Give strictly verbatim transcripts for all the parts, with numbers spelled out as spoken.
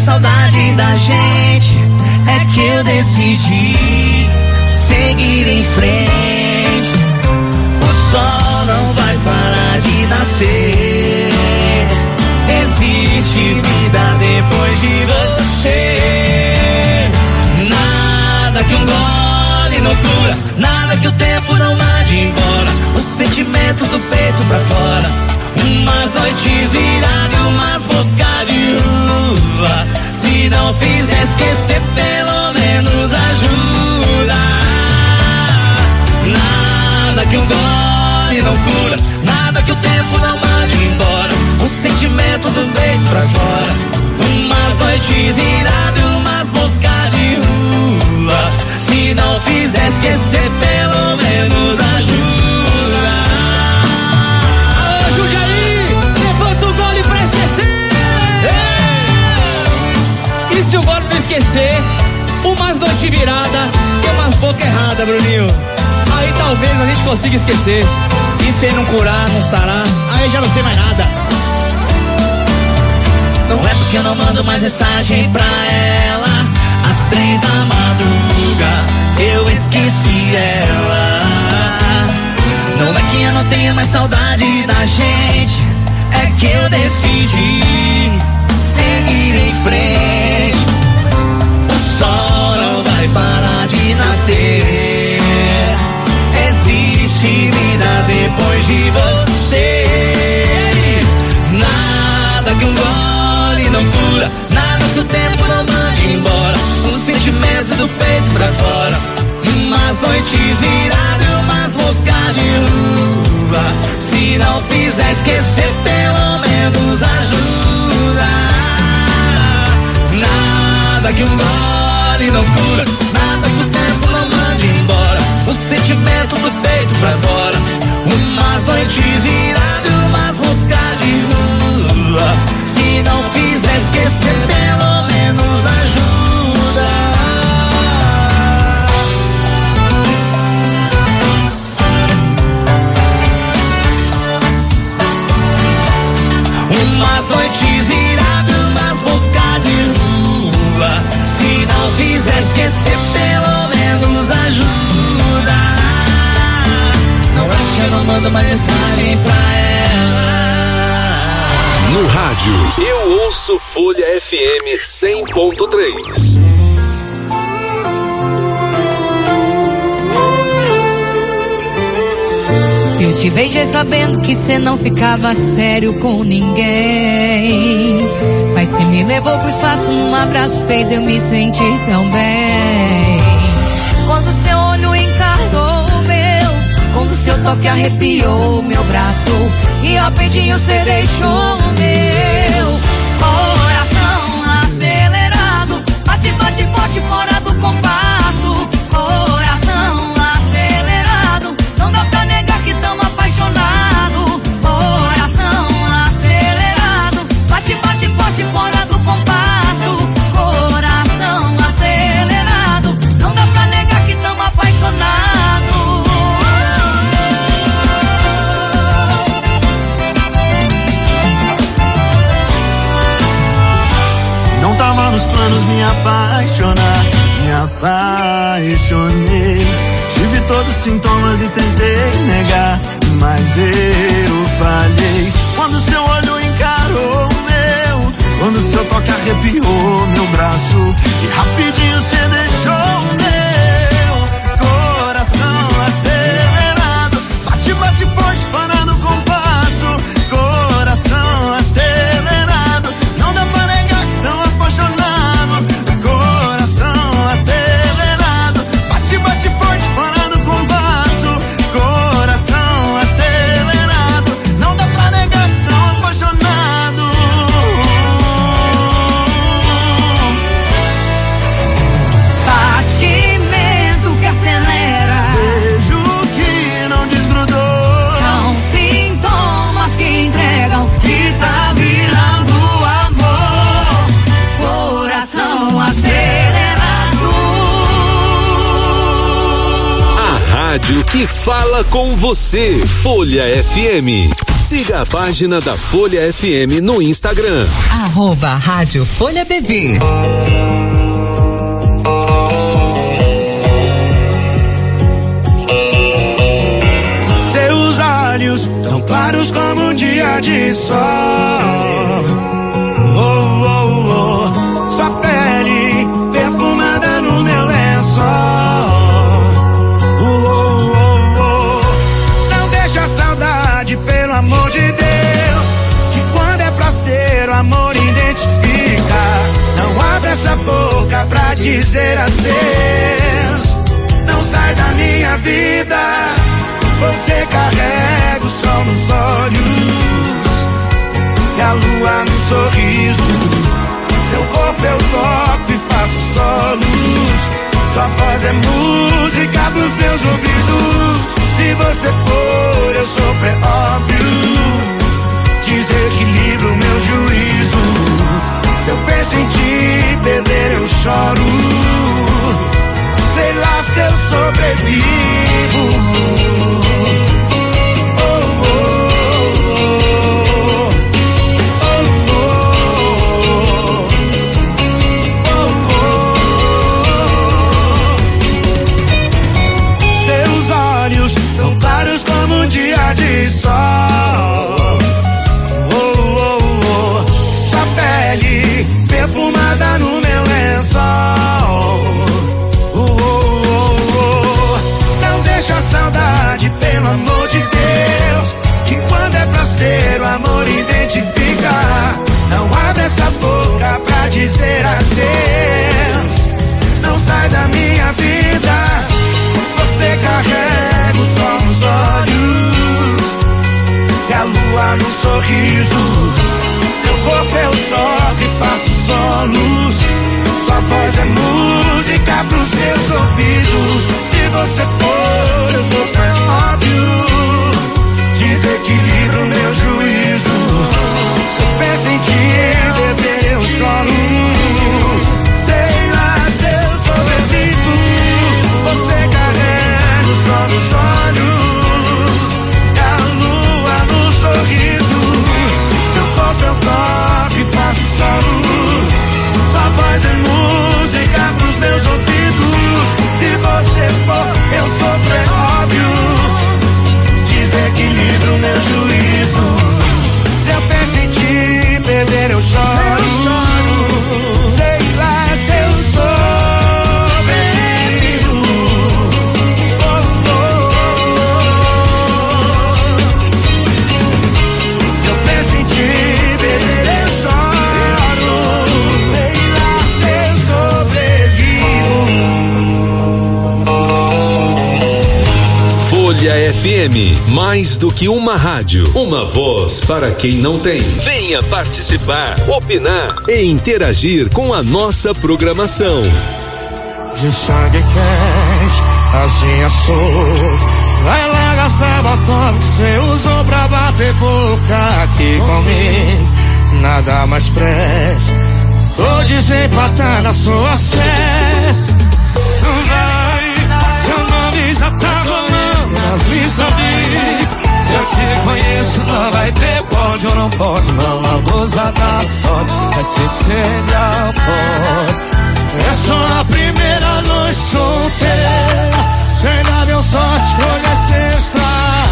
saudade da gente, é que eu decidi seguir em frente. O sol não vai parar de nascer. Existe vida depois de você. Nada que um gole não cura, nada que o tempo não mande embora. O sentimento do peito pra fora, umas noites viradas e umas bocas de uva. Se não fizer esquecer, pelo menos ajuda. Nada que um gole não cura, nada que o tempo não mande embora. O sentimento do peito pra fora, umas noites viradas e umas bocas de uva. Se não fizer esquecer, pelo menos ajuda. Ajude aí, levanta o gole pra esquecer. Ei! E se o gole não esquecer, umas noites viradas e umas bocas erradas, Bruninho. Aí talvez a gente consiga esquecer. Se você não curar, não sarar, aí já não sei mais nada. Não é porque eu não mando mais mensagem pra ela. Às três da madruga eu esqueci ela. Não é que eu não tenho mais saudade da gente, é que eu decidi seguir em frente. O sol não vai parar de nascer. Existe vida depois de você. Nada que um gole não cura, nada que o tempo não mande embora. O sentimento do peito pra fora, umas noites viradas e umas bocas de uva. Se não fizer esquecer, pelo menos ajuda. Nada que um gole não cura, nada que o tempo não mande embora. O sentimento do peito pra fora, umas noites viradas e umas bocas de uva. Se não fizer esquecer, pelo menos ajuda. Umas noites viradas, umas bocas de uva. Se não fizer esquecer, pelo menos ajuda. Não é que eu não mando mais mensagem pra ela. No rádio, eu ouço Folha F M cem ponto três. Eu te beijei sabendo que cê não ficava sério com ninguém, mas cê me levou pro espaço, num abraço fez eu me sentir tão bem. Quando seu olho encarou o meu, quando seu toque arrepiou meu braço, e rapidinho cê deixou o meu coração acelerado, bate, bate forte fora do compasso. Coração acelerado, não dá pra negar que tamo apaixonado. Coração acelerado, bate, bate forte fora do compasso. Coração acelerado, não dá pra negar que tamo apaixonado. Não tava nos planos me apaixonar, me apaixonei. Tive todos os sintomas e tentei negar, mas eu falhei. Quando seu olho encarou o meu, quando seu toque arrepiou meu braço, e rapidinho cê deixou o meu coração acelerado, bate, bate forte fora do compasso. Coração acelerado, não dá pra negar que tão apaixonado. Coração acelerado, bate, bate forte fora do compasso. Coração acelerado, não dá pra negar que tão apaixonado. Batimento que acelera, Beijo que não desgrudou, são sintomas que entregam que tá virando amor. Coração acelerado. A rádio que fala com você. Folha F M Siga a página da Folha F M no Instagram. Arroba Rádio Folha B V. Seus olhos tão claros como um dia de sol. Oh, oh, oh. Sua pele perfumada no meu lençol. Oh, oh, oh, oh. Não deixa a saudade, pelo amor de Deus, que quando é pra ser o amor identifica. Não abre essa boca pra dizer adeus. Não sai da minha vida. Você carrega o sol nos olhos e a lua no sorriso. Seu corpo eu toco e faço solos. Sua voz é música pros meus ouvidos. Se você for, eu sofro, é óbvio. Desequilibro o meu juízo. Se eu penso em te perder, eu choro. Sei lá se eu sobrevivo. De sol, oh, oh, oh. Sua pele perfumada no meu lençol, oh, oh, oh. Não deixa a saudade, pelo amor de Deus, que quando é pra ser o amor identifica. Não abre essa boca pra dizer adeus. Não sai da minha vida. Você carrega o sol nos olhos e a lua no sorriso. Seu corpo eu toco e faço solos. Sua voz é música pros meus ouvidos. Se você for, eu sou, é óbvio. Desequilibra o meu juízo. Se eu penso em te beber, eu choro. Sei lá se eu sobrevivo. Você carrega o sol nos olhos e a lua no sorriso. Seu corpo eu toco e faço solos. Sua voz é música pros meus ouvidos. Se você for, eu sofro, é óbvio. Desequilibra o meu juízo. Se eu penso em te perder, eu choro. Eu choro. Sei lá se eu sobrevivo. Oh, oh, oh. Se eu penso em te perder, eu choro. Sei lá se eu sobrevivo. Folha F M, mais do que uma rádio, uma voz para quem não tem. Venha participar, opinar e interagir com a nossa programação. De sangue quente, assim assou. Vai lá gastar batom que cê usou pra bater boca aqui comigo. Nada mais presta. Tô desempatando a sua cesta. Vai, seu nome já tá rolando nas listas. Se eu te conheço, não vai ter pode ou não pode. Não abusa da sorte, é se seria pode. É só a primeira noite solteira. Se ainda deu sorte que hoje é sexta.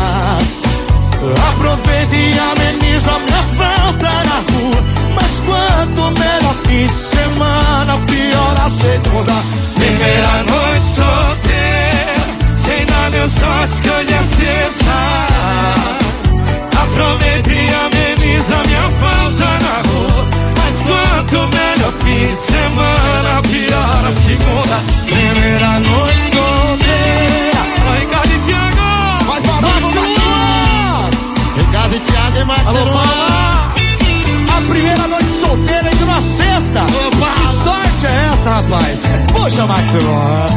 Aproveita e ameniza minha falta na rua. Mas quanto melhor fim de semana, pior a segunda. Primeira noite solteira. Se ainda deu sorte que hoje é sexta. Aproveita e ameniza minha falta na rua. Mas quanto melhor fim de semana, pior a segunda. Primeira noite solteira. Ricardo e Thiago, faz barulho, Marcelo. Ricardo e Thiago e Marcelo. A primeira noite solteira indo na sexta. Opa. Que sorte é essa, rapaz? Puxa, Marcelo.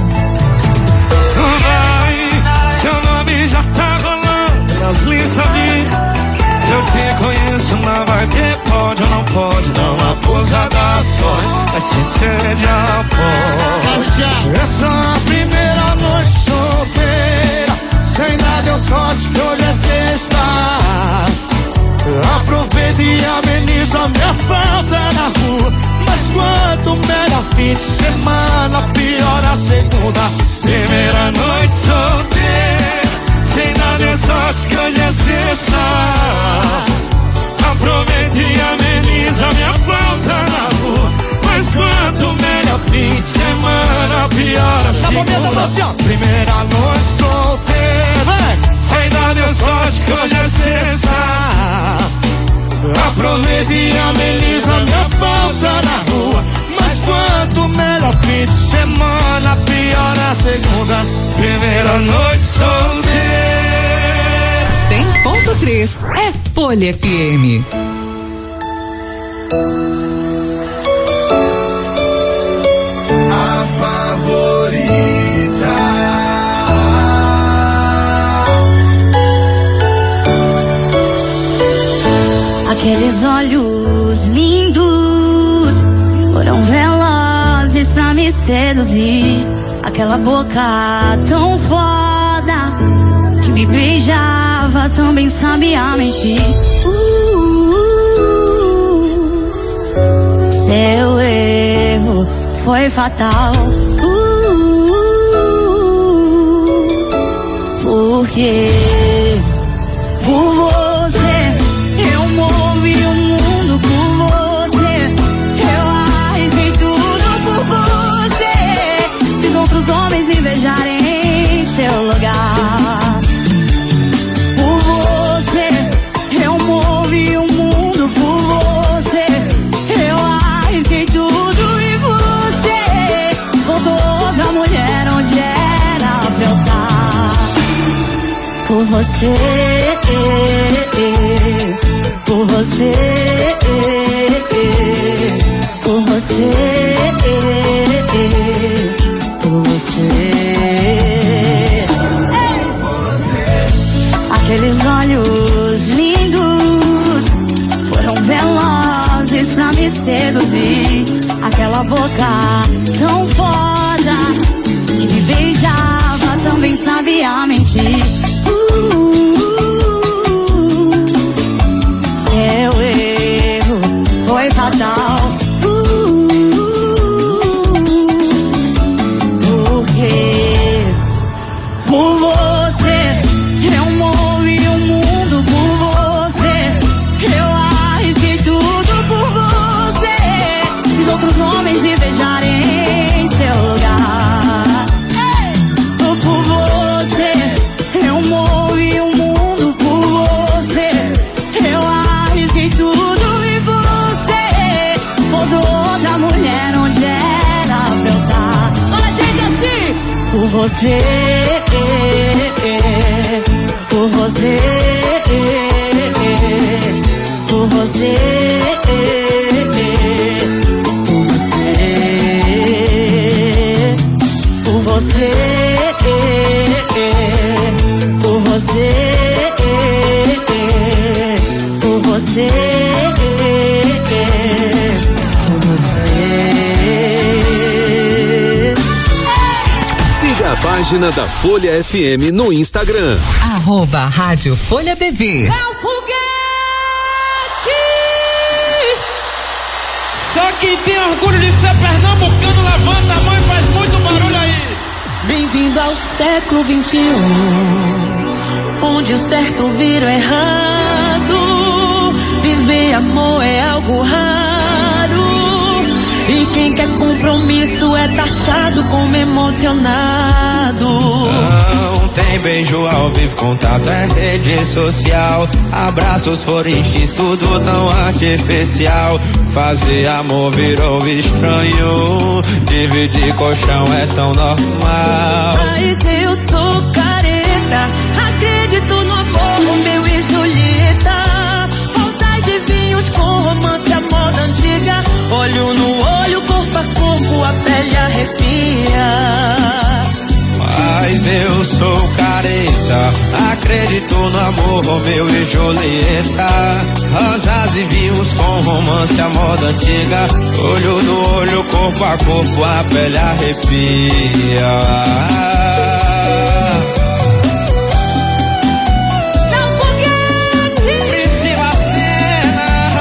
Vai, seu nome já tá rolando nas listas. Se eu te conheço, não vai ter pode ou não pode. Não abusa da sorte, mas se cede a pó. Essa é a primeira noite solteira. Se ainda deu sorte que hoje é sexta. aproveita e ameniza minha falta na rua. Mas quanto melhor fim de semana, pior a segunda. Primeira noite solteira, sem nada é sorte que hoje é sexta. Aproveita e ameniza minha falta na rua. Mas quanto melhor fim de semana, pior a segunda. Primeira noite solteira, sem nada é sorte que hoje é sexta. Aproveita e ameniza minha falta na rua. Mas quanto melhor fim de semana, pior a segunda. Primeira noite solteira. cem ponto três é Folha F M. A favorita. Aqueles olhos lindos foram velozes pra me seduzir. Aquela boca tão foda que me beijava tão bem, sabia mentir. uh, uh, Seu erro foi fatal. uh, uh, Porque por você eu movi o mundo, por você eu arrisquei tudo, por você fiz outros homens invejarem em seu lugar. Por você eu movi o mundo, por você eu arrisquei tudo e você voltou outra mulher onde era pra eu estar. Por você, por você, por você, por você. Aqueles olhos lindos foram velozes pra me seduzir. Aquela boca tão foda que me beijava também sabia mentir. Seu erro foi fatal. uh, Porque por você eu movi o mundo, por você eu arrisquei tudo, por você fiz outros homens invejarem em seu lugar. Por você eu movi o mundo, por você eu arrisquei tudo e você botou outra mulher onde era pra eu estar. Olha, gente, assim. Por você, por você, por você, por você, por você, por você, por você, por você. Siga a página da Folha F M no Instagram. Arroba Rádio Folha B V. É o foguete! Só quem tem orgulho de ser pernambucano, levanta a mão e faz muito barulho aí. Bem-vindo ao século vinte e um, onde o certo vira o errado. Viver amor é algo raro, e quem quer compromisso é taxado como emocionado. Não tem beijo ao vivo, contato é rede social. Abraços foram instintos, tudo tão artificial. Fazer amor virou estranho, dividir colchão é tão normal. Mas eu sou careta, acredito no amor, Romeu e Julieta. Rosas e vinhos com romance, a moda antiga. Olho no olho, corpo a corpo, a pele arrepia. Mas eu sou careta, acredito no amor, Romeu e Julieta. Rosas e vinhos com romance, a moda antiga. Olho no olho, corpo a corpo, a pele arrepia. Não foguete! Priscila Senna.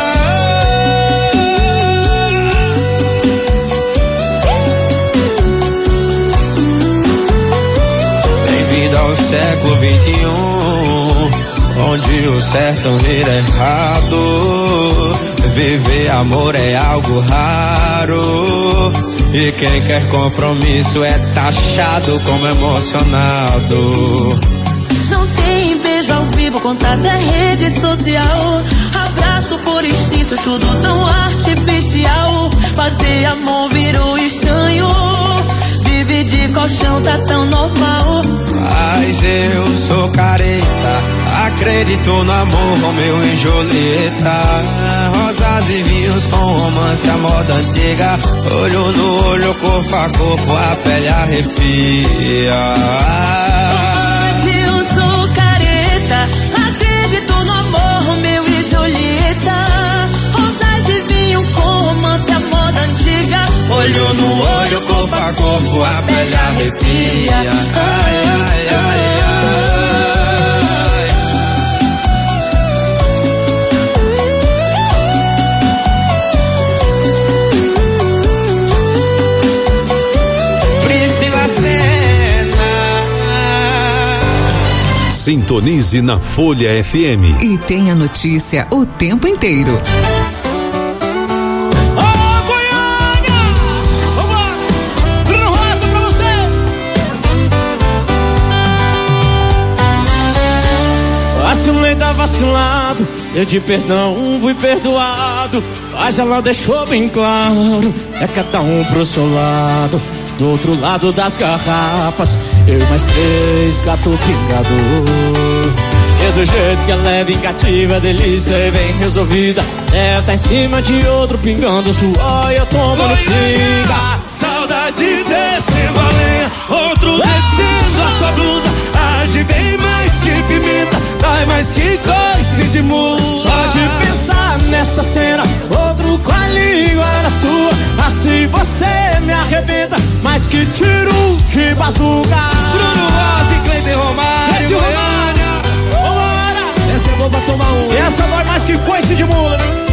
vinte e um, onde o certo vira errado. Viver amor é algo raro, e quem quer compromisso é taxado como emocionado. Não tem beijo ao vivo, contato é rede social. Abraço por instinto, tudo tão artificial. Fazer amor virou estranho, dividir colchão tá tão normal. Mas eu sou careta, acredito no amor, Romeu e Julieta. Rosas e vinhos com romance, a moda antiga. Olho no olho, corpo a corpo, a pele arrepia. Mas eu sou careta, acredito no amor, Romeu e Julieta. Rosas e vinho com romance, a moda antiga. Olho no olho, corpo a corpo, a pele arrepia. Ai, ai, ai, ai. Priscila Senna. Sintonize na Folha F M. E tenha notícia o tempo inteiro. Vacilei, tá vacilado, pedi perdão, fui perdoado, mas ela deixou bem claro, é cada um pro seu lado. Do outro lado das garrafas, eu e mais três, gato pingador. E do jeito que ela é vingativa, delícia e bem resolvida, ela tá em cima de outro pingando suor e eu tomando pinga. Saudade descendo a lenha, outro descendo a sua blusa. Arde bem mais que pimenta, dói mais que coice de mula. Só de pensar nessa cena, outro com a língua na sua. Assim você me arrebenta, mais que tiro de bazuca. Bruno Rossi, Cleiton Romário, Cleiton Romário, vambora. Essa é boa pra tomar um. E essa dói mais que coice de mula, viu?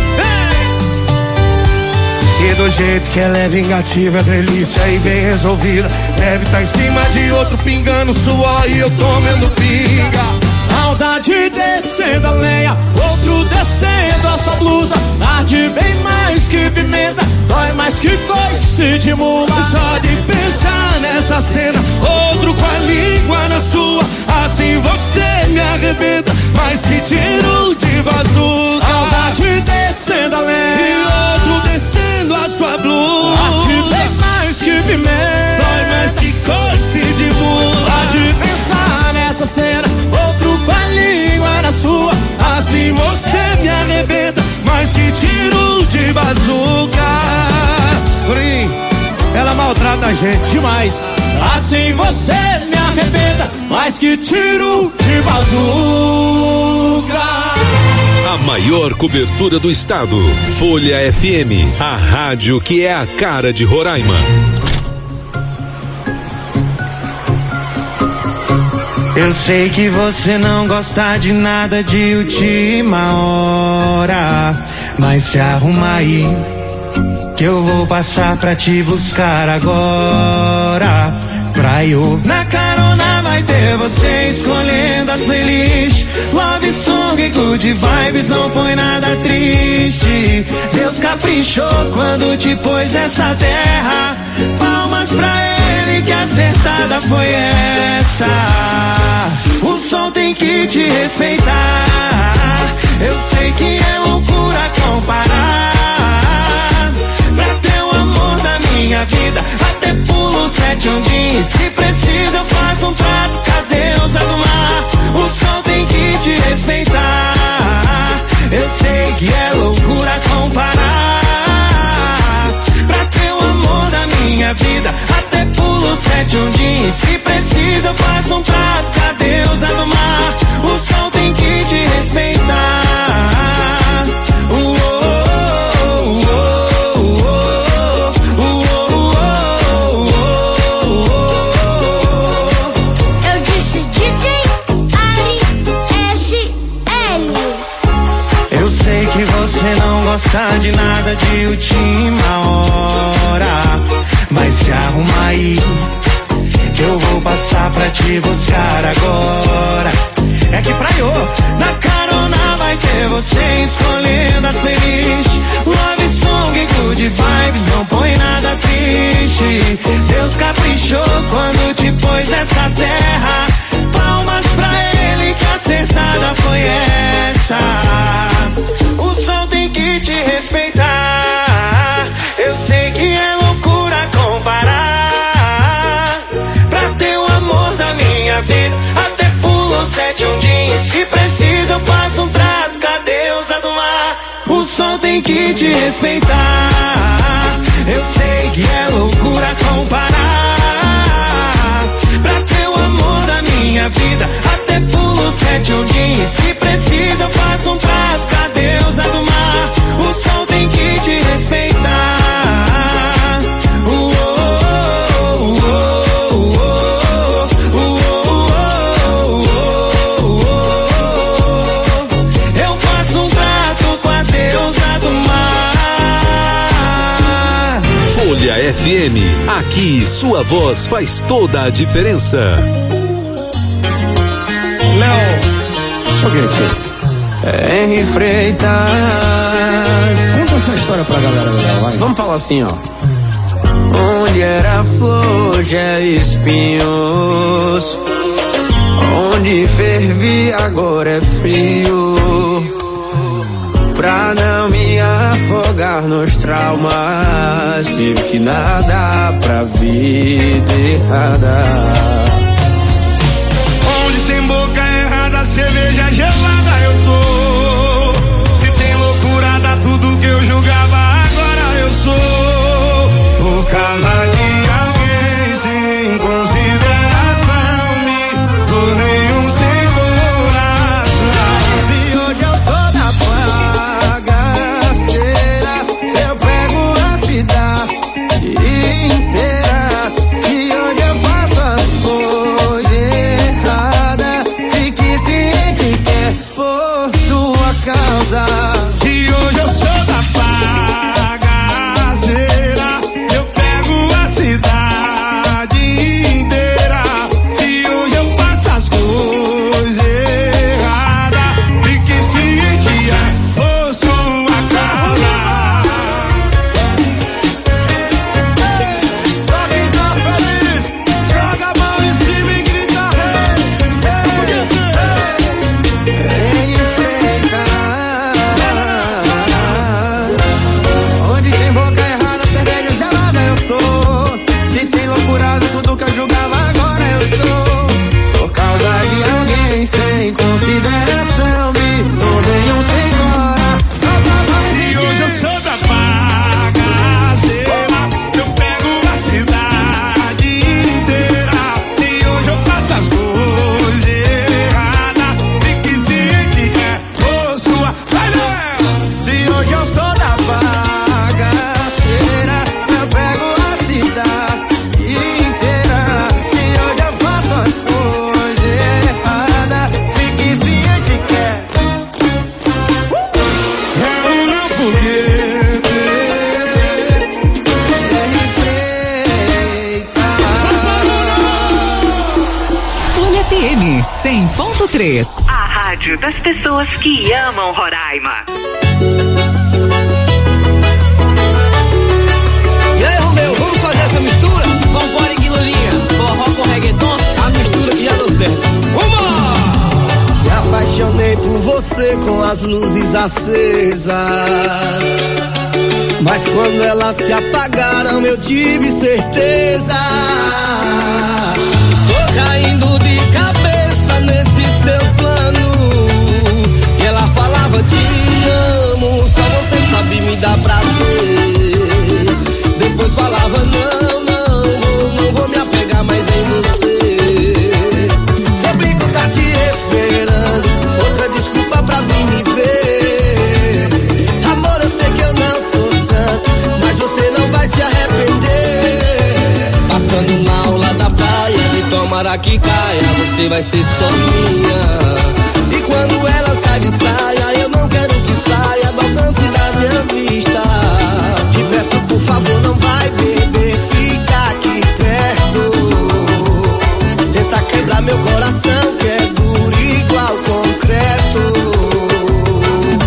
E do jeito que ela é vingativa, é delícia e bem resolvida, deve tá em cima de outro pingando suor e eu tomando pinga. Saudade descendo a lenha, outro descendo a sua blusa. Arde bem mais que pimenta, dói mais que coice de mula. Só de pensar nessa cena, outro com a língua na sua. Assim você me arrebenta, mais que tiro de bazuca. Saudade descendo a lenha, e outro descendo a sua blusa. Arde bem mais que pimenta, dói mais que coice de mula. Só de pensar nessa cena, outro com a língua na sua. Assim você me arrebenta, mais que tiro de bazuca. Gurim, ela maltrata a gente demais. Assim você me arrebenta, mais que tiro de bazuca. A maior cobertura do estado. Folha F M, a rádio que é a cara de Roraima. Eu sei que você não gosta de nada de última hora, mas se arruma aí, que eu vou passar pra te buscar agora. Pra eu na carona vai ter você escolhendo as playlists, love song e good vibes, não põe nada triste. Deus caprichou quando te pôs nessa terra, palmas pra ele que acertada foi essa. O som tem que te respeitar, eu sei que é loucura comparar. Pra ter o amor da minha vida, até pulo sete ondinhos. Se precisa eu faço um trato com a deusa do mar. O sol tem que te respeitar, eu sei que é loucura comparar. Pra ter o amor da minha vida, até pulo sete ondinhos. Se precisa eu faço um trato com a deusa do mar. O sol tem que te respeitar. Você não gosta de nada de última hora, mas se arruma aí, que eu vou passar pra te buscar agora. ver você escolhendo as playlists. Love song, good vibes, não põe nada triste. Deus caprichou quando te pôs nessa terra. Palmas pra ele que acertada foi essa. O sol tem que te respeitar. Eu sei que é loucura comparar. Pra ter o amor da minha vida, até pulo sete ondinhas. Se precisa eu faço um trato com a deusa do mar. O sol tem que te respeitar. Eu sei que é loucura comparar. Pra ter o amor da minha vida, até pulo sete ondinhas. Se precisa eu faço um trato com a deusa do mar. O sol tem que te respeitar. Eu faço um trato com a deusa do mar. Folha F M, aqui sua voz faz toda a diferença. Léo, foguete. Henri Freitas. Conta essa história pra galera, Léo, vai. Vamos falar assim, ó. Onde era flor, já espinhos. Onde fervia, agora é frio. Pra não me afogar nos traumas, tive que nadar pra vida errada. Onde tem boca errada, cerveja gelada eu tô. Se tem loucura, dá tudo que eu julgava, agora eu sou. Por causa de alguém sem consideração, me tornei um sem coração. Se hoje eu sou da bagaceira, se eu pego a cidade inteira. Se hoje eu faço as coisas erradas, fique ciente que é por sua causa. Se hoje eu sou da bagaceira, eu pego a cidade inteira. Se hoje eu faço as coisas erradas, fique ciente é por sua causa. Pra quem tá feliz, joga a mão em cima e grita hey, hey, hey. Onde tem boca errada, cerveja gelada eu tô. Se tem loucurada, tudo que eu julgava, agora eu sou. Por causa de alguém sem consideração, me tornei um sem coração. Se hoje eu sou da bagaceira, se eu pego a cidade inteira. Se hoje eu faço as coisas erradas, fique ciente que é por sua. Vai, Léo! Se hoje eu sou da bagaceira, se eu pego a cidade inteira. Se hoje eu faço as coisas erradas, fique ciente que é é o não foguete. Henri Freitas. Folha F M cem ponto três. A rádio das pessoas que amam Roraima. E aí, Romeu, vamos fazer essa mistura? Vambora, Guilulinha. Forró com reggaeton, a mistura que já deu certo. Vamos! Me apaixonei por você com as luzes acesas, mas quando elas se apagaram eu tive certeza. Tô caindo de cabeça nesse seu plano. E ela falava te amo, só você sabe me dar prazer. Depois falava não, não, não vou me apegar mais em você. Seu brinco tá te esperando, outra desculpa pra vir me ver. Amor, eu sei que eu não sou santo, mas você não vai se arrepender. Passando mal lá da praia, de tomara que caia, você vai ser só minha. E quando ela sai de saia, eu não quero que saia do alcance da minha vista. Te peço por favor, não vai beber, fica aqui perto. Tenta quebrar meu coração que é duro igual concreto.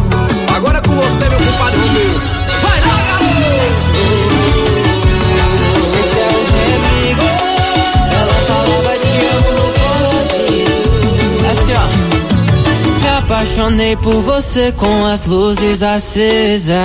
apaixonei por você com as luzes acesas,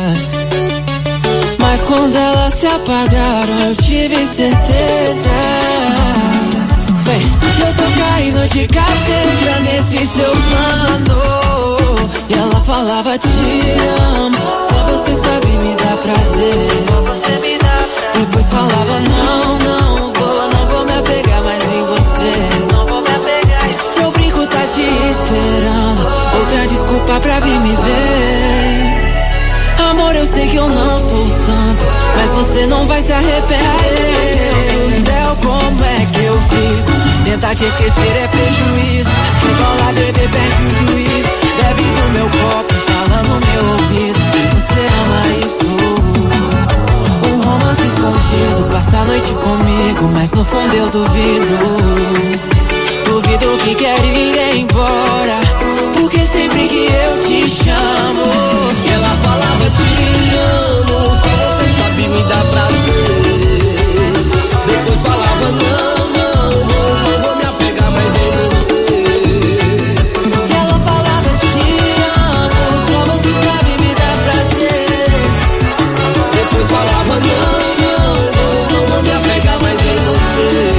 mas quando elas se apagaram eu tive certeza. Vem, eu tô caindo de cabeça nesse seu plano. E ela falava te amo, só você sabe me dar prazer. Depois falava não, não vou, não vou me apegar mais em você. Não vou me apegar. Seu brinco tá te esperando, outra desculpa pra vir me ver. Amor, eu sei que eu não sou santo, mas você não vai se arrepender. Meu Deus, como é que eu fico? Tentar te esquecer é prejuízo. Rebola, bebê, perde o juízo. Bebe do meu copo, fala no meu ouvido. Você ama isso? Um romance escondido, passa a noite comigo, mas no fundo eu duvido. Duvido que quer ir embora, porque sempre que eu te chamo, que ela falava te amo, só você sabe me dar prazer. Depois falava não, não vou, não vou me apegar mais em você. Que ela falava te amo, só você sabe me dar prazer. Depois falava não, não vou, não vou me apegar mais em você.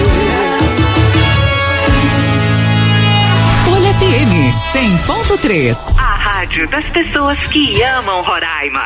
Folha F M cem ponto três. A rádio das pessoas que amam Roraima.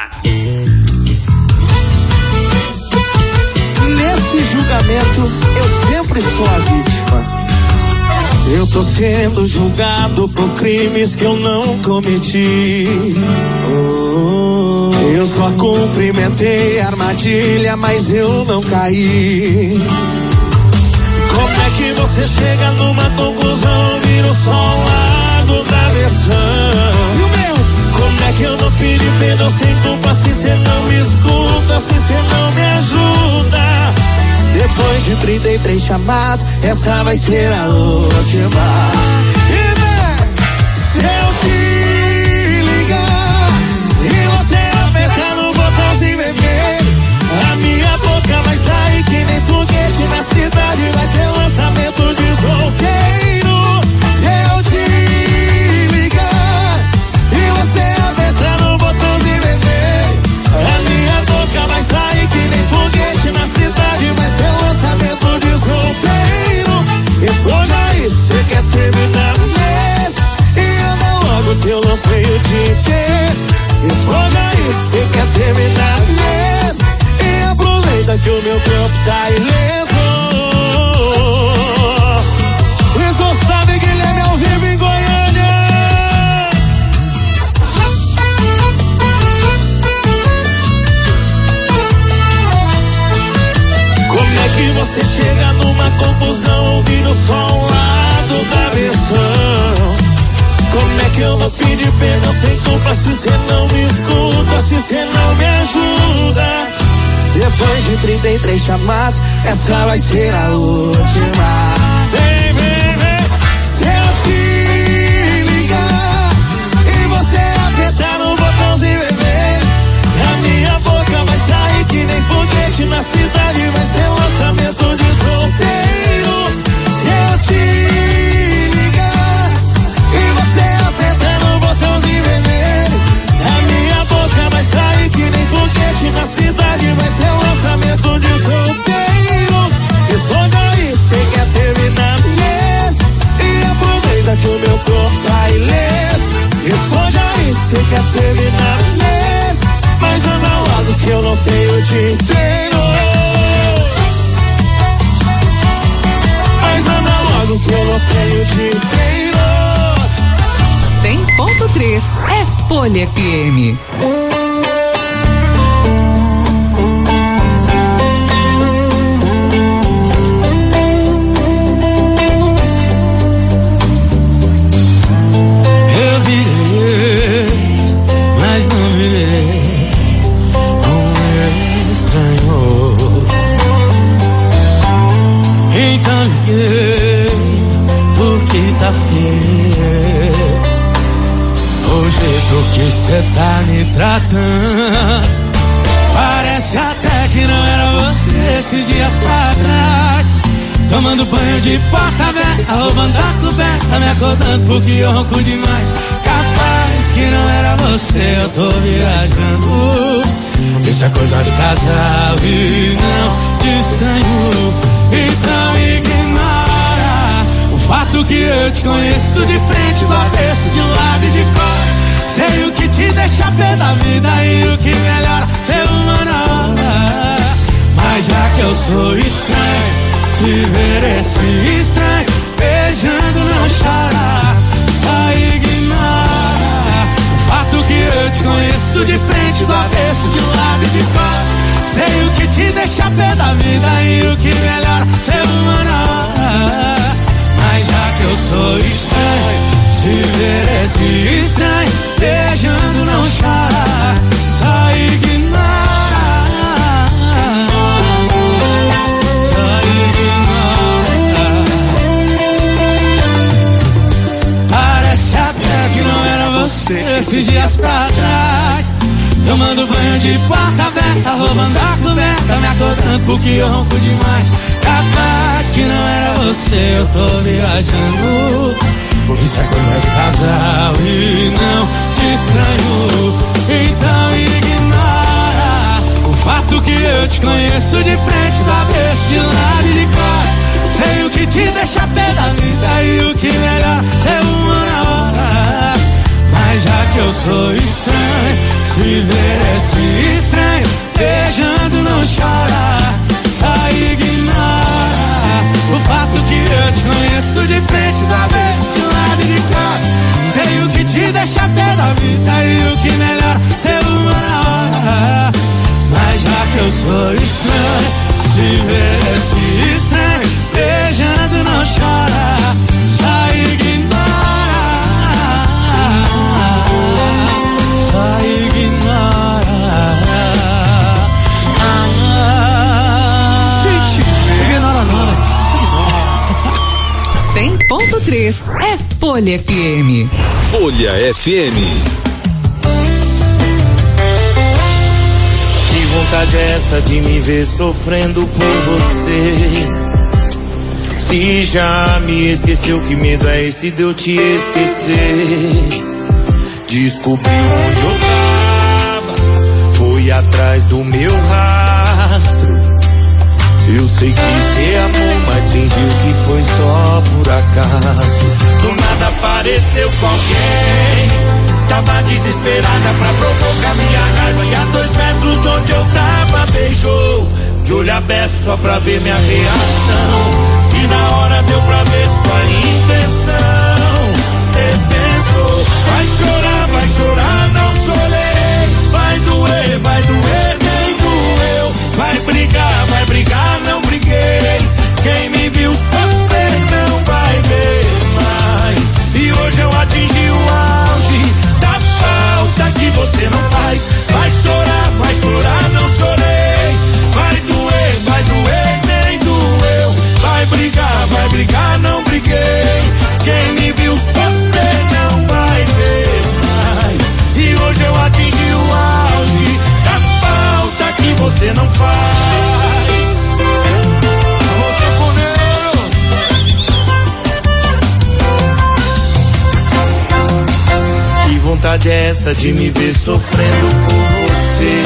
Nesse julgamento eu sempre sou a vítima. Eu tô sendo julgado por crimes que eu não cometi. Oh, eu só cumprimentei a armadilha, mas eu não caí. Como é que você chega numa conclusão, vira só um lado da versão? E o meu? Como é que eu não pedi perdão sem culpa, se cê não me escuta, se cê não me ajuda? Depois de trinta e três chamadas, essa vai ser a última. E vem, se eu te ligar e você apertar no botãozinho vermelho, a minha boca vai sair que nem foguete na cidade, vai ter lançamento de solteiro. Se eu te ligar e você apertar no botãozinho vermelho, a minha boca vai sair que nem foguete na cidade, vai ser lançamento de solteiro. Responda aí, cê quer terminar mesmo? E anda logo que eu não tenho de ter. Responda aí, cê quer terminar mesmo? E aproveita que o meu corpo tá ileso. Luiz Gustavo e Guilherme ao vivo em Goiânia. Como é que você chega numa conclusão ouvindo só um lado da versão? Como é que eu vou pedir perdão sem culpa, se cê não me escuta, se cê não me ajuda? Depois de trinta e três chamadas, essa vai ser a última. Vem, vem, vem. Se eu te ligar e você apertar no botãozinho vermelho, a minha boca vai sair que nem foguete na cidade, vai ser lançamento de solteiro. Se eu te ligar e você apertar no botãozinho vermelho, a minha boca vai sair que nem foguete na cidade, vai ser lançamento de solteiro. Responda aí, cê quer terminar mesmo? E aproveita que o meu corpo tá ileso. Responde aí, cê quer terminar mesmo? Mas anda logo que eu não tenho dia inteiro. Mas anda logo que eu não tenho dia inteiro. cem ponto três é Folha F M. Eu virei, mas não virei um estranho. Então liguei, porque tá feio o jeito que cê tá me tratando. Parece até que não era você esses dias pra trás. Tomando banho de porta aberta, roubando a coberta, me acordando porque eu ronco demais. que não era você, eu tô viajando. Isso é coisa de casal e não te estranho. Então ignora o fato que eu te conheço de frente, do avesso, de lado e de costas. Sei o que te deixa pé da vida e o que melhora ser humano. Mas já que eu sou estranho, se ver esse estranho beijando não chora. Só ignora o fato que eu te conheço de frente, do avesso, de lado e de costas. Sei o que te deixa pé da vida e o que melhora ser humano. Mas já que eu sou estranho, se ver esse estranho beijando não chora. Só ignora. Só ignora. Parece até que não era você esses dias pra trás, tomando banho de porta aberta, roubando a coberta, me acordando porque eu ronco demais. Capaz que não era você, eu tô viajando. Isso é coisa de casal e não te estranho. Então ignora o fato que eu te conheço de frente, do avesso, de lado e de costas. Sei o que te deixa pé da vida e o que melhor ser uma hora. Mas já que eu sou estranho, se ver esse estranho beijando não chora. Só ignora o fato que eu te conheço de frente, do avesso, de lado e de costas. Sei o que te deixa pé da vida e o que melhor ser uma hora. Mas já que eu sou estranho, se ver esse estranho beijando não chora. Só ignora. Só ignora. Ignora nós. cem ponto três é Folha F M. Folha F M. Que vontade é essa de me ver sofrendo por você? Se já me esqueceu, que medo é esse de eu te esquecer? Descobri onde eu tava, foi atrás do meu rastro. Eu sei que você amou, mas fingiu que foi só por acaso. Do nada apareceu com alguém, tava desesperada pra provocar minha raiva. E a dois metros de onde eu tava beijou, de olho aberto só pra ver minha reação. E na hora deu pra ver sua intenção. Cê pensou, vai chorar, vai chorar, não chorei. Vai doer, vai doer, nem doeu. Vai brigar, vai brigar, não briguei. Quem me viu sofrer não vai ver mais. E hoje eu atingi o auge da falta que você não faz. Vai chorar, vai chorar, não chorei. Vai doer, vai doer, nem doeu. Vai brigar, vai brigar, não briguei. Quem me viu sofrer não vai ver mais. E hoje eu atingi o auge da falta que você não faz. Que vontade é essa de me ver sofrendo por você?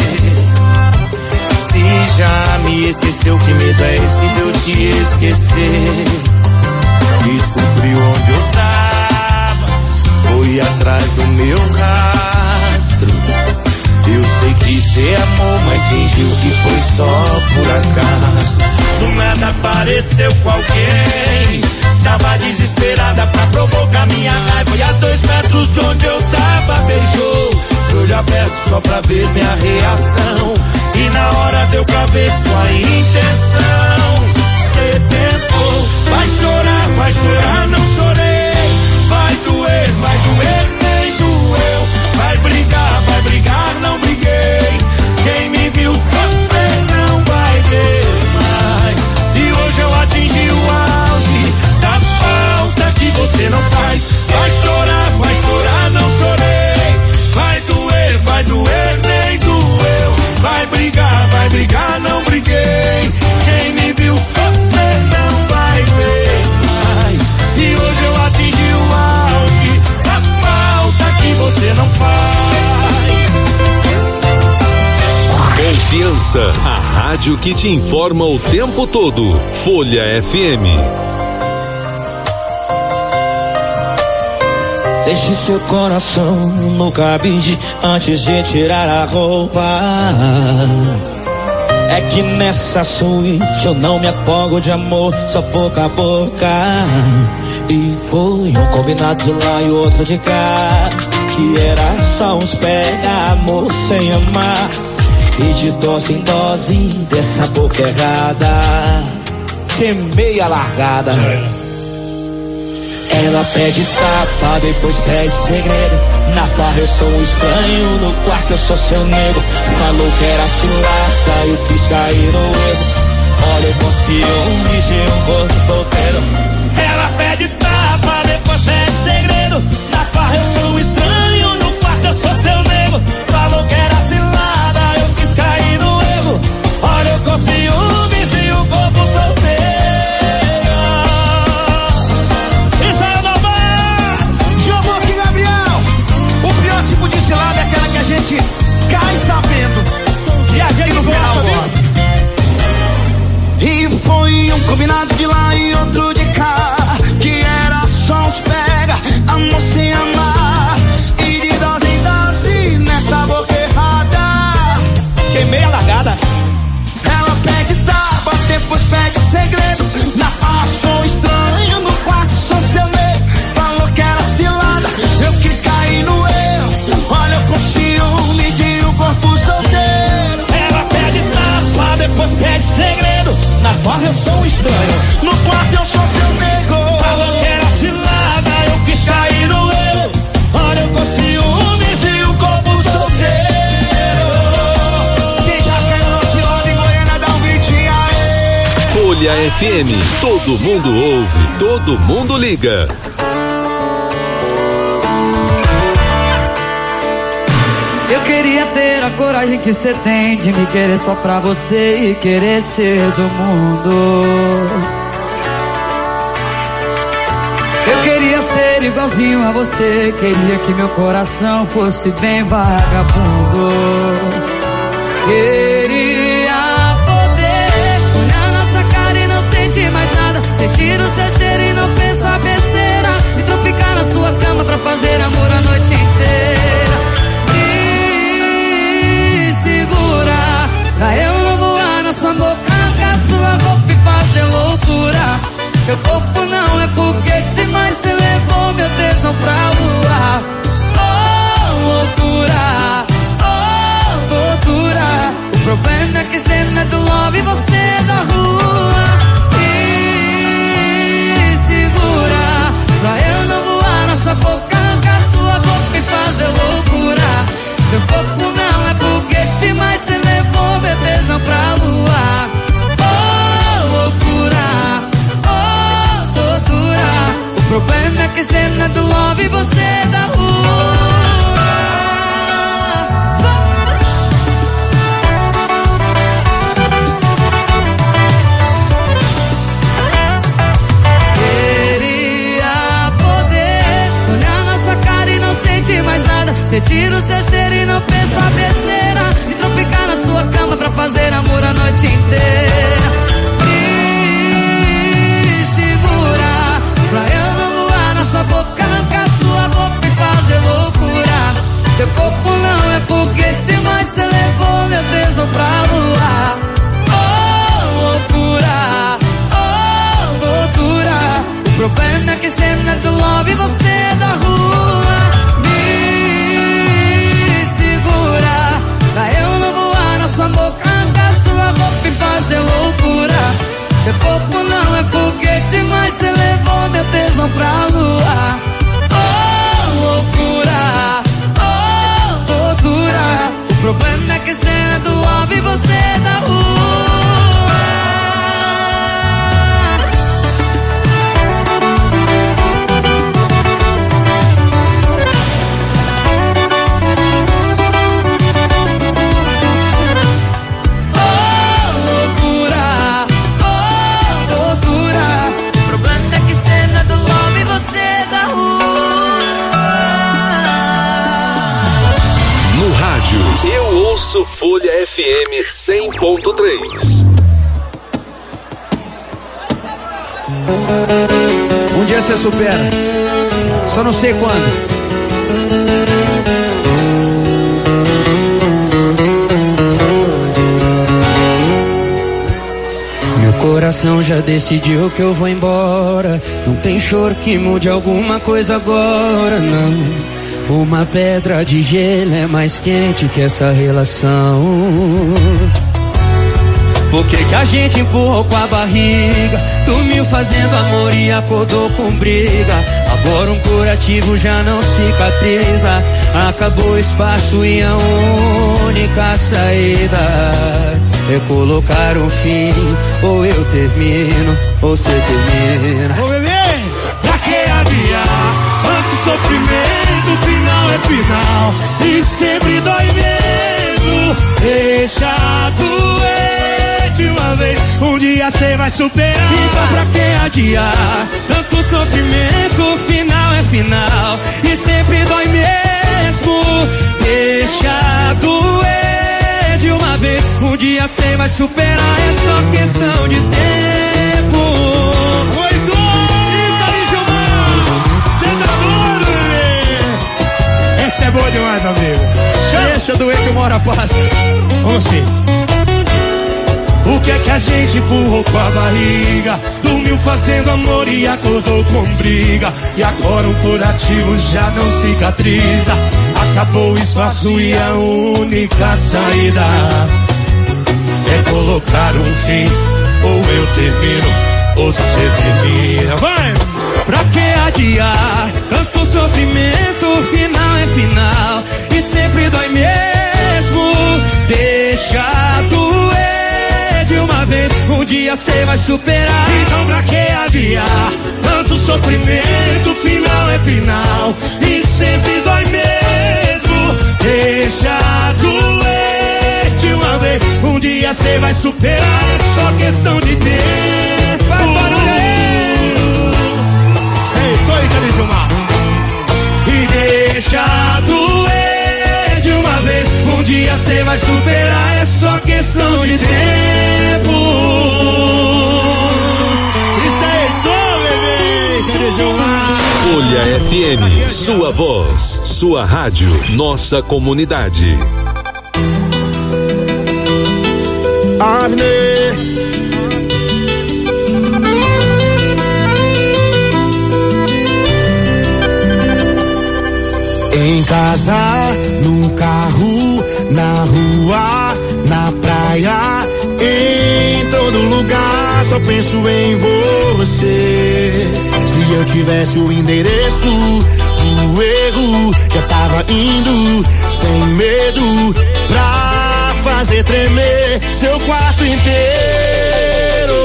Se já me esqueceu, que medo é esse de eu te esquecer? Descobri onde eu tava, foi atrás do meu rastro. Eu sei que cê amou, mas fingiu que foi só por acaso. Do nada apareceu com alguém, tava desesperada pra provocar minha raiva. E a dois metros de onde eu tava beijou, de olho aberto só pra ver minha reação. E na hora deu pra ver sua intenção. Cê pensou, vai chorar, vai chorar, não chorei. Vai doer, vai doer, nem doeu. Vai brigar, vai brigar, não briguei. Quem me viu sofrer não vai ver mais. E hoje eu atingi o auge da falta que você não faz. Vai chorar, vai chorar, não chorei. Vai doer, vai doer, nem doeu. Vai brigar, vai brigar, não briguei. Quem me viu sofrer não vai ver mais. E hoje eu atingi o auge da falta Ouça a rádio que te informa o tempo todo. Folha F M. Deixe seu coração no cabide antes de tirar a roupa. É que nessa suíte eu não me afogo de amor, só boca a boca. E foi um combinado de lá e outro de cá, que era só uns pega amor sem amar. E de dose em dose dessa boca errada, queimei a largada. Ela pede tapa, depois pede segredo. Na farra eu sou um estranho, no quarto eu sou seu nego. Falou que era cilada, eu quis cair no erro. Olha eu com ciúmes de um corpo solteiro. Ela pede tapa, depois pede segredo. Na farra eu sou um estranho, no quarto eu sou seu nego. Falou que era cilada, eu quis cair no erro. Olha eu com ciúmes de um corpo solteiro. Cilada é aquela que a gente cai sabendo e a gente não gosta. E foi um combinado de lá e outro de cá, que era só uns pega, amor sem amar. E de dose em dose nessa boca errada, queimei a largada. Ela pede tapa, depois pede segredo. Na paz sou estranho, no quarto sou seu medo. Falou que era cilada, eu quis cair no erro. Olha com ciúme de um corpo solteiro. Ela pede tapa, depois pede segredo. Na barra eu sou um estranho, no quarto eu sou seu nego. Falou que era cilada, eu quis cair no erro. Olha com ciúme de um corpo solteiro. Quem já caiu no cilada em Goiânia dá um gritinho aí. Folha F M, todo mundo ouve, todo mundo liga. Eu queria ter a coragem que você tem de me querer só pra você e querer ser do mundo. Eu queria ser igualzinho a você, queria que meu coração fosse bem vagabundo. Queria poder olhar nossa cara e não sentir mais nada, sentir o seu cheiro e não pensar besteira, e tropicar na sua cama pra fazer amor a noite inteira. Segura, pra eu não voar na sua boca, arrancar sua roupa e fazer loucura. Seu corpo não é foguete, mas você levou meu tesão pra lua. Oh, loucura, oh, loucura. O problema é que você não é do love e você é da rua. E segura, pra eu não voar na sua boca, arrancar sua roupa e fazer loucura. Seu corpo não é foguete, mas você levou meu tesão pra lua. Oh, loucura, oh, tortura. O problema é que você não é do love e você é da rua. Queria poder olhar nossa cara e não sentir mais nada, sentir o seu cheiro e não pensar besteira, e tropicar na sua cama pra fazer amor a noite inteira. E segura, pra eu não voar na sua boca, arrancar sua roupa e fazer loucura. Seu corpo não é foguete, mas você levou meu tesão pra lua. Oh, loucura, oh, loucura. O problema é que você não é do love e você é da rua. Pra eu não voar na sua boca, arrancar sua roupa e fazer loucura. Seu corpo não é foguete, mas você levou meu tesão pra lua. Oh, loucura, oh, loucura. O problema é que você é do love e você é da rua. F M cem ponto três. Um dia você supera, só não sei quando. Meu coração já decidiu que eu vou embora. Não tem choro que mude alguma coisa agora, não. Uma pedra de gelo é mais quente que essa relação. Por que que a gente empurrou com a barriga? Dormiu fazendo amor e acordou com briga. Agora um curativo já não cicatriza. Acabou o espaço e a única saída é colocar um fim. Ou eu termino, ou você termina. Ô bebê, pra que adiar? Tanto sofrimento, final é final. E sempre dói mesmo. Deixa doer de uma vez. Um dia cê vai superar. Então pra que adiar? Tanto sofrimento, final é final. E sempre dói mesmo. Deixa doer de uma vez. Um dia cê vai superar. É só questão de tempo. Oi, cê tá doido, bebê? Essa é boa demais, amigo. Deixa doer que uma hora passa. Vamos sim. O que é que a gente empurrou com a barriga? Dormiu fazendo amor e acordou com briga. E agora um curativo já não cicatriza. Acabou o espaço e a única saída é colocar um fim. Ou eu termino, ou você termina. Vai! Pra que adiar? Tanto sofrimento, final é final. E sempre dói mesmo. Deixa doer de uma vez. Um dia cê vai superar. Então pra que adiar? Tanto sofrimento, final é final. E sempre dói mesmo. Deixa doer de uma vez. Um dia cê vai superar. É só questão de tempo. Faz barulho aí. Sei, doida de Gilmar. E deixa doer de uma vez. Um dia cê vai superar. É só questão de tempo. Isso aí, tô, bebê. Cadê Gilmar? Folha F M, sua voz, sua rádio, nossa comunidade. Avner. Em casa, no carro, na rua, na praia, em todo lugar, só penso em você. Se eu tivesse o endereço do erro, já tava indo sem medo pra fazer tremer seu quarto inteiro.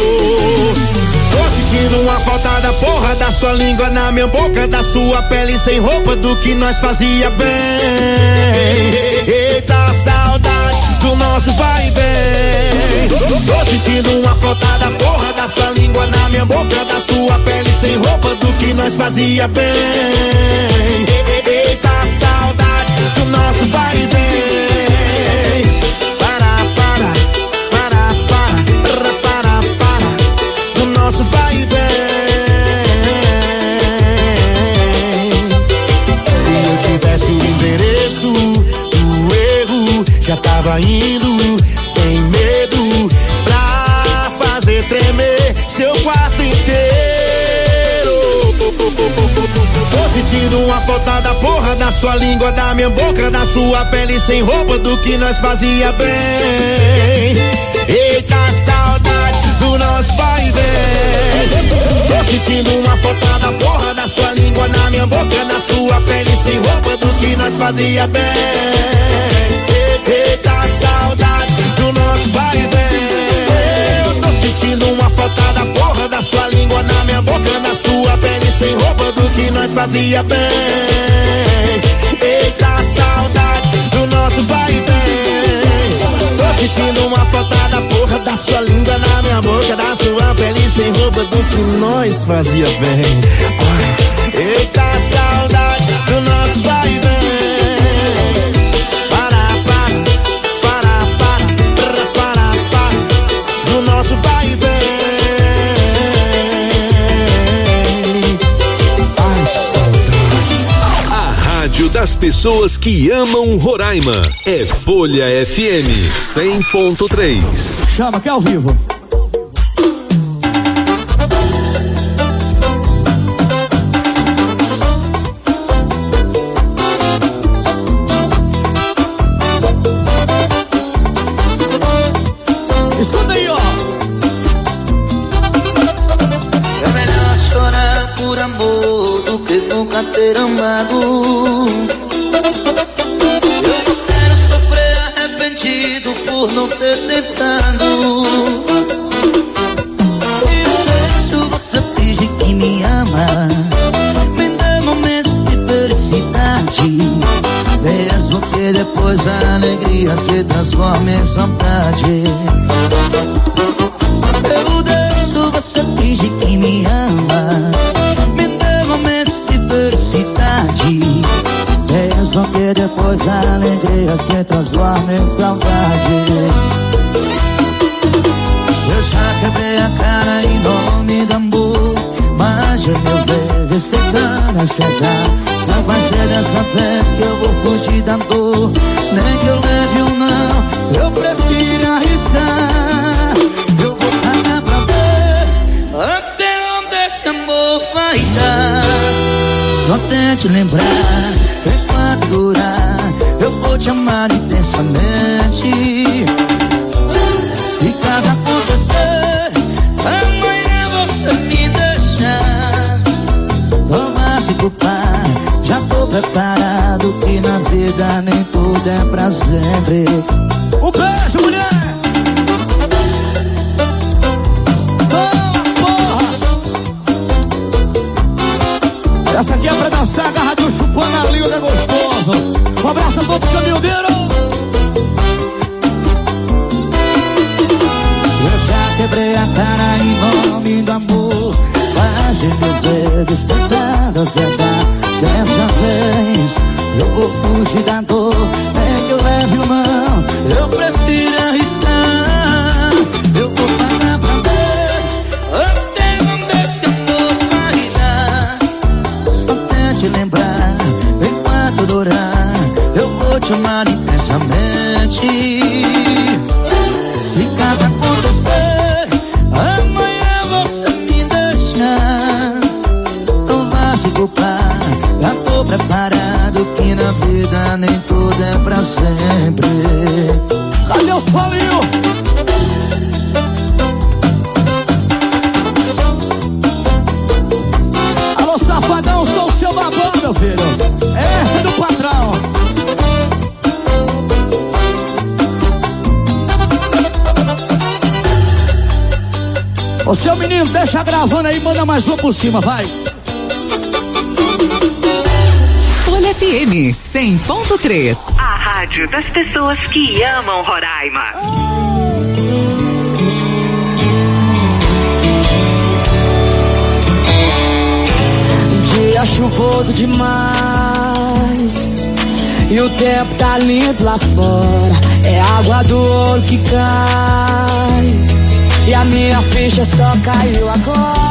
Tô sentindo uma falta da porra da sua língua na minha boca, da sua pele sem roupa, do que nós fazia bem. Eita saudade do nosso vai e vem. Tô sentindo uma falta da porra da sua língua na minha boca, da sua pele sem roupa, do que nós fazia bem. Eita saudade do nosso vai e vem. Vai e vem. Se eu tivesse o endereço do erro, já tava indo sem medo pra fazer tremer seu quarto inteiro. Tô sentindo uma falta da porra da sua língua, da minha boca, da sua pele sem roupa, do que nós fazia bem. Eita saudade do nosso vai e vem. Tô sentindo uma falta da porra da sua língua na minha boca, na sua pele sem roupa, do que nós fazia bem. Eita saudade do nosso vai e vem. Eu tô sentindo uma falta da porra da sua língua na minha boca, na sua pele sem roupa, do que nós fazia bem. Eita saudade do nosso vai e vem. Tô sentindo uma falta da porra da sua língua na minha boca, da sua pele sem roupa, do que nós fazia bem. Ai, eita saudade do nosso vai e vem. Para, para, para, para. nosso vai e vem. Rádio das pessoas que amam Roraima. É Folha F M cem ponto três. Chama que é ao vivo. Escuta aí, ó. É melhor chorar por amor do que nunca ter amado. Por não ter tentado. E eu deixo você fingir que me ama. Me dê momentos de felicidade, mesmo que depois a alegria se transforme em saudade. Eu deixo você fingir que me ama. Me dê momentos de felicidade, mesmo que depois a alegria se transforma em saudade. Eu já quebrei a cara em nome do amor, mas já mil vezes tentando acertar. Não vai ser dessa vez que eu vou fugir da dor, nem que eu leve um não, eu prefiro arriscar. Eu vou pagar pra ver até onde esse amor vai dar. Só tente lembrar, enquanto durar, eu vou te amar intensamente. Se caso acontecer, amanhã você me deixar, não vai se culpar, já tô preparado que na vida nem tudo é pra sempre. Um beijo, mulher! Toma, porra! Essa aqui é pra dançar, agarra do chupando a língua, é gostoso. Um abraço a todos os caminhoneiros. Eu já quebrei a cara em nome do amor, mas de mil vezes tentando acertar. Dessa vez eu vou fugir da dor, nem que eu leve o mão, eu prefiro arriscar. Eu vou pagar pra ver até onde esse amor vai dar. Só tente lembrar, enquanto durar, eu vou te amar intensamente. Se caso acontecer, amanhã você me deixar, não vai se culpar, já tô preparado que na vida nem tudo é pra sempre. Cadê os falinhos? Alô, safadão, sou o seu babão, meu filho. Essa é do patrão. Ô, seu menino, deixa gravando aí, manda mais um por cima, vai. Folha F M cem ponto três. A rádio das pessoas que amam Roraima. Dia chuvoso demais e o tempo tá lindo lá fora. É água do olho que cai e a minha ficha só caiu agora.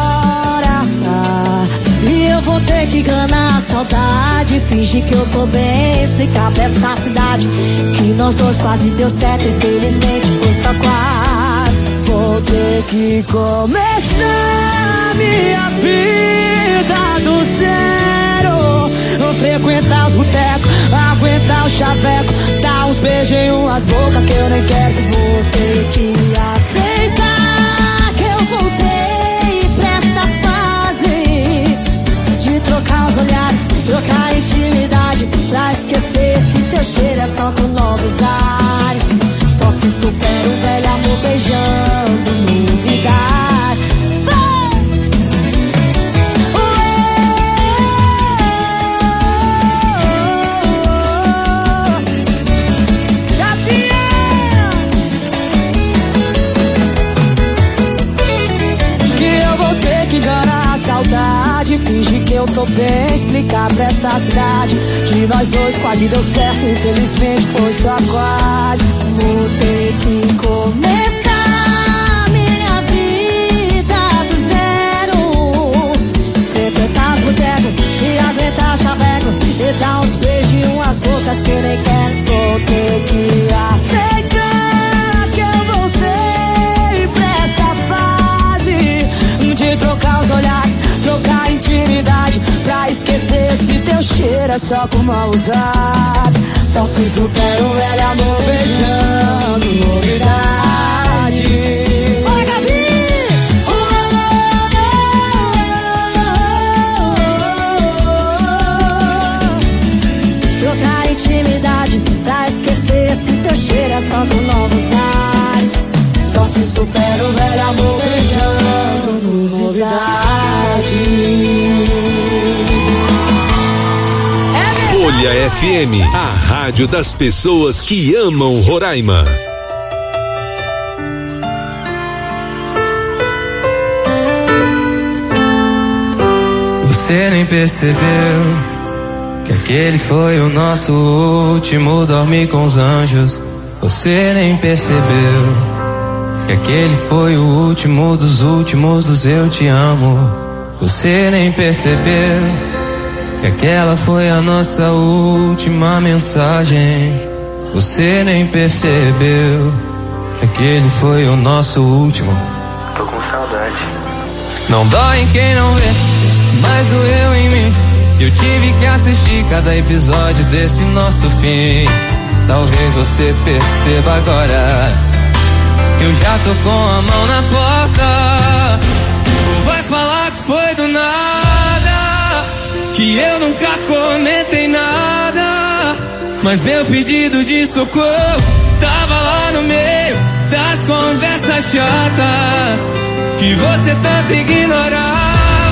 E eu vou ter que enganar a saudade, fingir que eu tô bem, explicar pra essa cidade que nós dois quase deu certo. Infelizmente foi só quase. Vou ter que começar minha vida do zero, frequentar os botecos, aguentar o chaveco, dar uns beijos em umas bocas que eu nem quero. Vou ter que aceitar que eu voltei pra essa fase de trocar os olhares, trocar a intimidade, pra esquecer esse teu cheiro é só com novos ares. Só se supera um velho amor beijando novidade. Fingir que eu tô bem, explicar pra essa cidade que nós dois quase deu certo. Infelizmente foi só quase. Vou ter que começar teu cheiro é só com maus ares. Só se supera o velho amor beijando novidade. Oi, Gabi! Trocar intimidade pra esquecer esse teu cheiro é só com novos ares. Só se supera o velho amor beijando novidade. Folha F M, a rádio das pessoas que amam Roraima. Você nem percebeu que aquele foi o nosso último dormir com os anjos. Você nem percebeu que aquele foi o último dos últimos dos eu te amo. Você nem percebeu que aquela foi a nossa última mensagem. Você nem percebeu que aquele foi o nosso último. Tô com saudade. Não dói em quem não vê, mas doeu em mim. Eu tive que assistir cada episódio desse nosso fim. Talvez você perceba agora que eu já tô com a mão na porta. Ou vai falar que foi do nada, que eu nunca comentei nada, mas meu pedido de socorro tava lá no meio das conversas chatas que você tanto ignorava.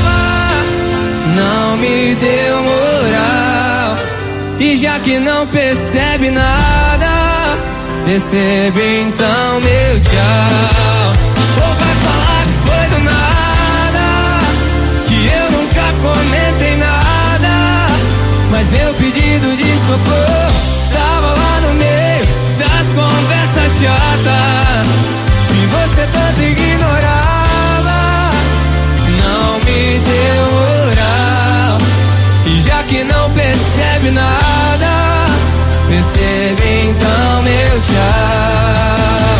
Não me deu moral, e já que não percebe nada, percebe então meu tchau. Ou vai falar que foi do nada, que eu nunca comentei nada, mas meu pedido de socorro tava lá no meio das conversas chatas que você tanto ignorava. Não me deu moral, e já que não percebe nada, percebe então meu tchau.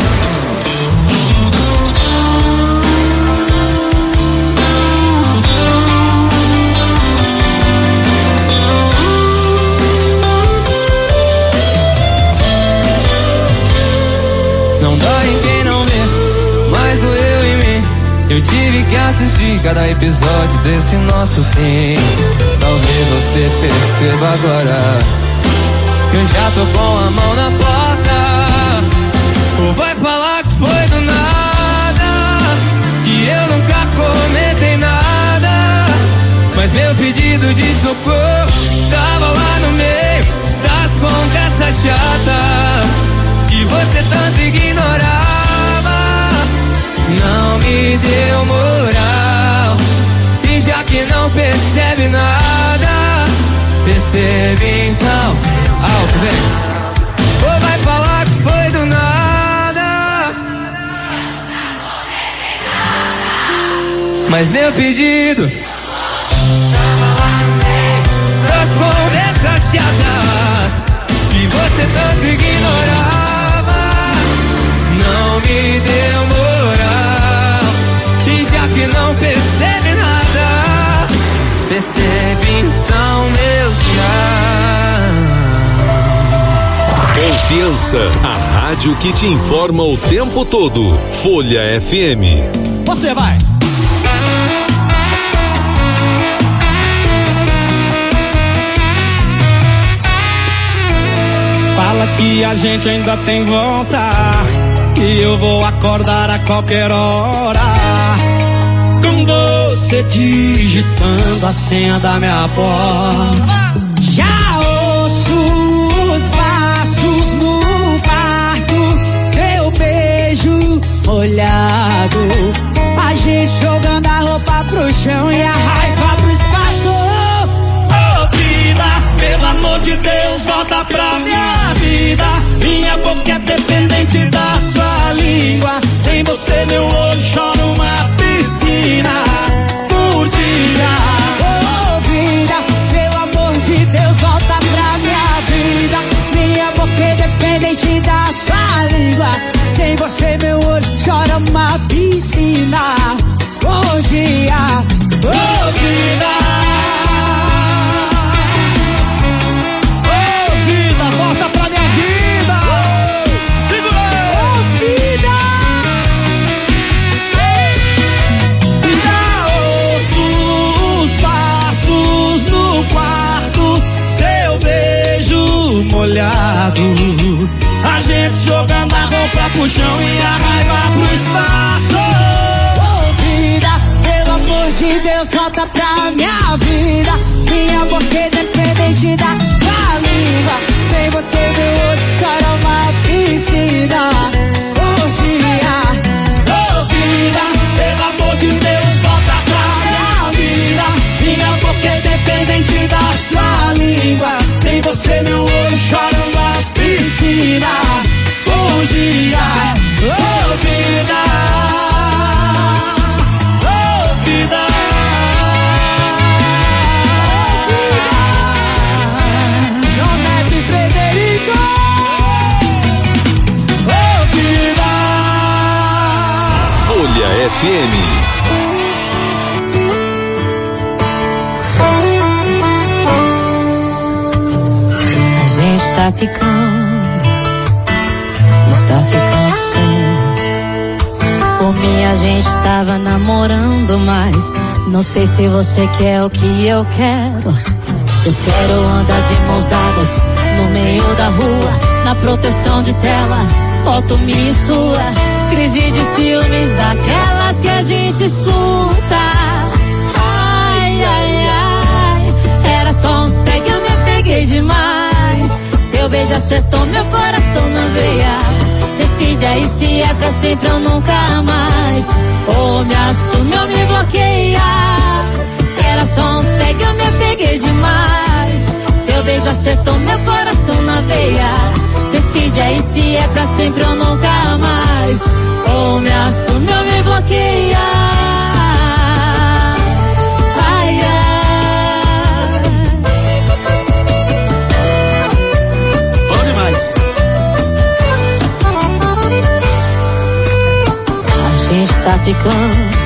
Não dói em quem não vê, mas doeu em mim. Eu tive que assistir cada episódio desse nosso fim. Talvez você perceba agora que eu já tô com a mão na porta. Ou vai falar que foi do nada, que eu nunca comentei nada, mas meu pedido de socorro tava lá no meio das conversas chatas que você tanto ignorava. Não me deu moral, e já que não percebe nada, percebe então. Alto, vem. Ou vai falar que foi do nada, mas meu pedido das conversas chatas que você tanto ignorava. Não me deu moral, e já que não percebe nada, percebe então meu tchau. Confiança, a rádio que te informa o tempo todo. Folha F M. Você vai. Fala que a gente ainda tem volta, que eu vou acordar a qualquer hora, com você digitando a senha da minha porta. Já ouço os passos no quarto, seu beijo molhado, a gente jogando a roupa pro chão e a raiva pro espaço. Ô vida, pelo amor de Deus, volta pra minha vida. Minha boca é dependente da sua língua. Sem você meu olho chora uma piscina por dia. Ô vida, pelo amor de Deus, volta pra minha vida. Minha boca é dependente da sua língua. Sem você meu olho chora uma piscina. Bom dia, ô vida. sopra pro chão e a raiva pro espaço. Ô vida, pelo amor de Deus, volta pra minha vida. Minha boca é dependente da sua língua. Sem você meu olho chora uma piscina. Ô dia, ô vida, pelo amor de Deus, volta pra minha vida. Minha boca é dependente da sua língua. Sem você meu olho chora uma piscina. Bom dia, oh vida, oh vida, João Neto e Frederico, oh vida. Folha F M. A gente tá ficando, e tá ficando sério. Por mim a gente tava namorando, mas não sei se você quer o que eu quero. Eu quero andar de mãos dadas no meio da rua, na proteção de tela, foto minha e sua. Crise de ciúmes daquelas que a gente surta. Ai, ai, ai, era só uns pega, eu me apeguei demais. Seu beijo acertou meu coração na veia. Decide aí se é pra sempre ou nunca mais. Ou me assume ou me bloqueia. Era só uns pega, eu me apeguei demais. Seu beijo acertou meu coração na veia. Decide aí se é pra sempre ou nunca mais. Ou me assume ou me bloqueia. Ai, ai. Bom demais. A gente tá ficando,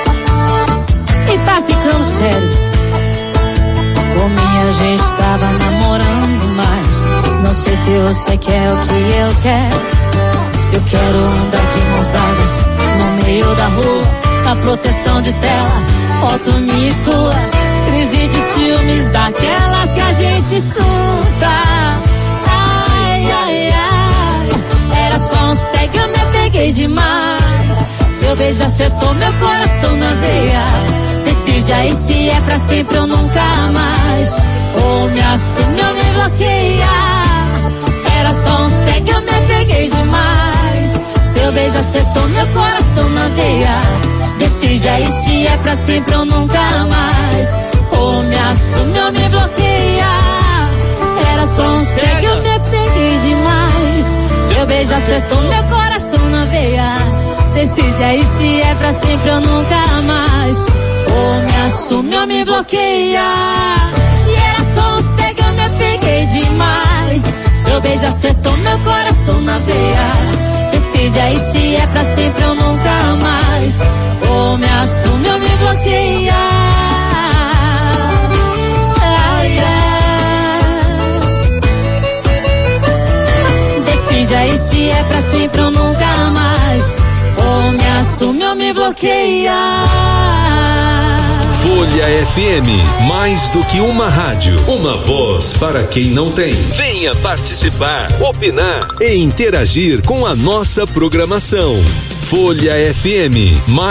e tá ficando sério. Por mim a gente tava namorando, mas não sei se você quer o que eu quero. Eu quero andar de mãos dadas no meio da rua, na proteção de tela, foto minha e sua. Crise de ciúmes daquelas que a gente surta. Ai, ai, ai, era só uns pega, eu me apeguei demais. Seu beijo acertou meu coração na veia. Decide aí se é pra sempre ou nunca mais. Ou me assume ou me bloqueia. Era só uns pega, eu me apeguei demais. Seu beijo acertou meu coração na veia. Decide aí se é pra sempre ou nunca mais. Ou me assume ou me bloqueia. Era só uns pega, eu me apeguei demais. Seu beijo acertou meu coração na veia. Decide aí se é pra sempre ou nunca mais. Ou me assume ou me bloqueia. E era só uns pega, eu me apeguei demais. Seu beijo acertou meu coração na veia. Decide aí se é pra sempre ou nunca mais. Ou me assume ou me bloqueia. Ai, ai. Decide aí se é pra sempre ou nunca mais. Ou me assume ou me bloqueia. Folha F M, mais do que uma rádio, uma voz para quem não tem. Venha participar, opinar e interagir com a nossa programação. Folha F M, mais